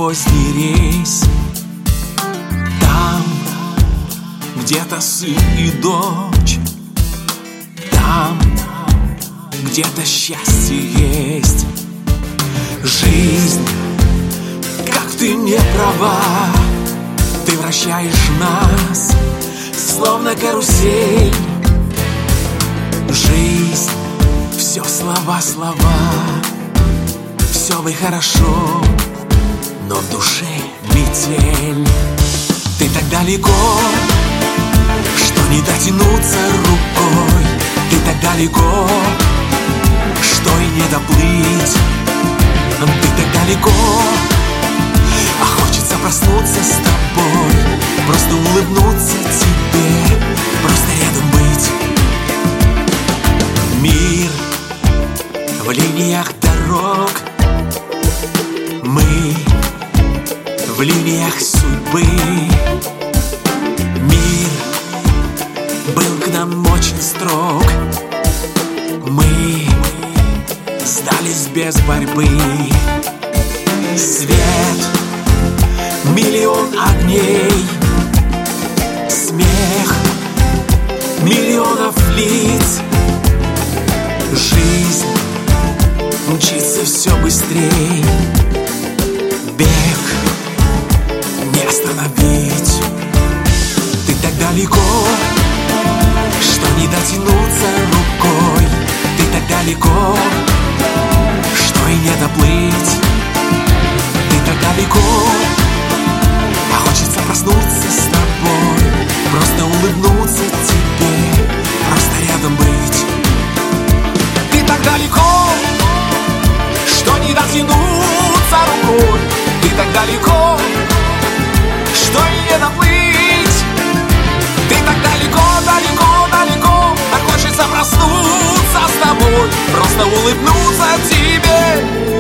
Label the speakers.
Speaker 1: поздний рейс. Там где-то сын и дочь, там где-то счастье есть. Жизнь, как ты не права, ты вращаешь нас, словно карусель. Жизнь, все слова, слова, все бы хорошо, но в душе метель. Ты так далеко, что не дотянуться рукой. Ты так далеко, что и не доплыть. Ты так далеко, а хочется проснуться с тобой, просто улыбнуться тебе, просто рядом быть. Мир в линиях дорог, мы в линиях судьбы. Мир был к нам очень строг, мы сдались без борьбы. Свет, миллион огней, смех миллионов лиц. Жизнь мчится все быстрей, бег не остановить. Ты так далеко, что не дотянуться рукой. Ты так далеко, что и не доплыть. Ты так далеко, а хочется проснуться с тобой, просто улыбнуться тебе, просто рядом быть. Ты так далеко, что не дотянуться рукой. Ты так далеко, что и не доплыть. Ты так далеко, далеко, далеко, так хочется проснуться с тобой, просто улыбнуться тебе.